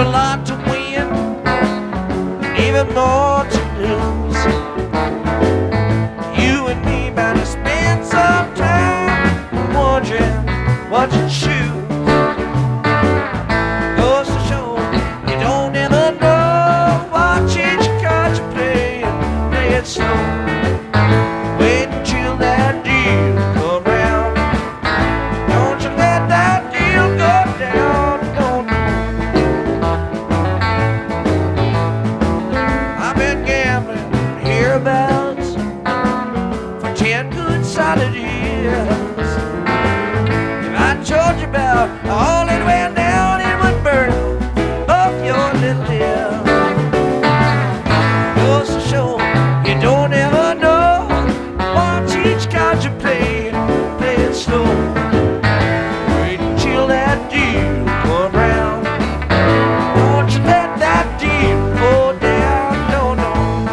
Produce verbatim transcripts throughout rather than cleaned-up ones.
a lot to win, even more to lose. You and me might have spent some time wondering what to choose. Goes to show you don't ever know. Watch each card you play and play it slow. Wait until that deal come round. Don't you let that deal go down. No, no. I've been gambling hereabouts for ten good solid years. If I told you about all that went down, it would burn up your little ear. Goes to show you don't ever know. Watch each card you play, play it slow. Wait until that deal come round. Don't you let that deal go down, no, no.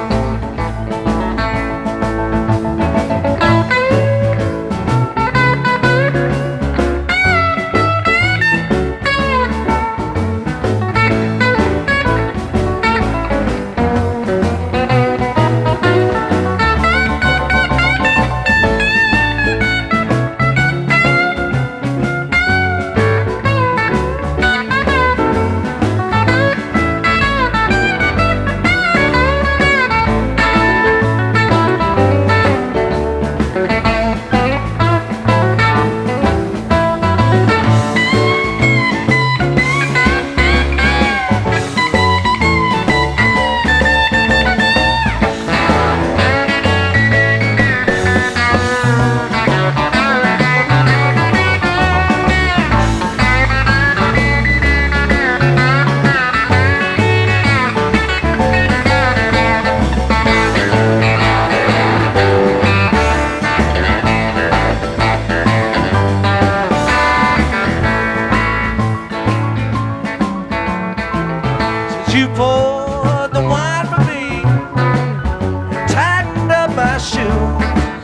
You poured the wine for me, tightened up my shoes.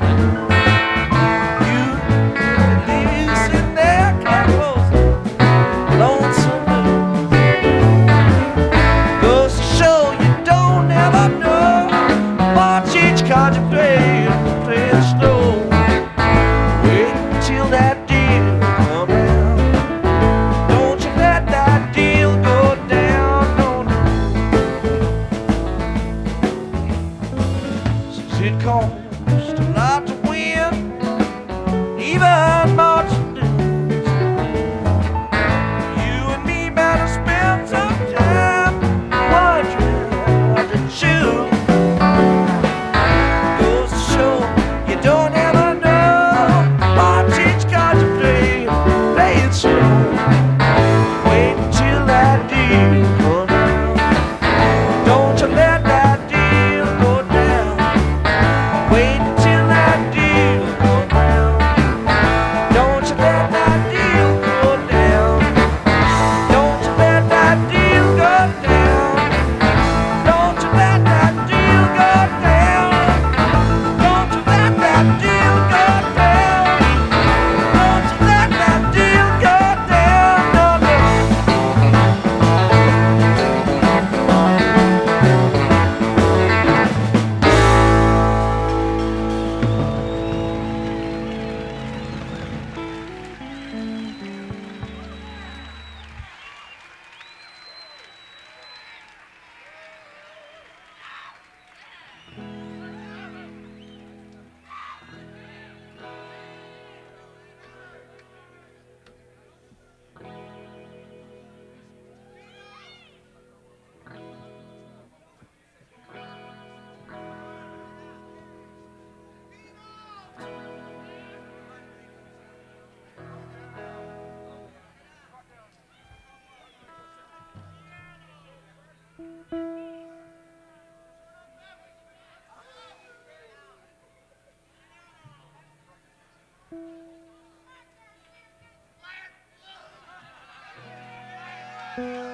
You leave you sitting there, composing, lonesome blue. Goes to show you don't ever know. Watch each card you play, play it slow. Wait until that deal come round. Don't you let that deal go down. It costs a lot to win, even more to lose. You and me better spend some time wondering what to choose. Goes to show you don't ever know. Watch each card you play, play it slow. Wait until that deal comes around. Don't you let that deal go down. Wait until that deal goes down. Don't you let that deal go down. Don't you let that deal go down. Don't you let that deal go down. Don't you let that deal go down. Don't you let that deal go down. No, no. Thank you.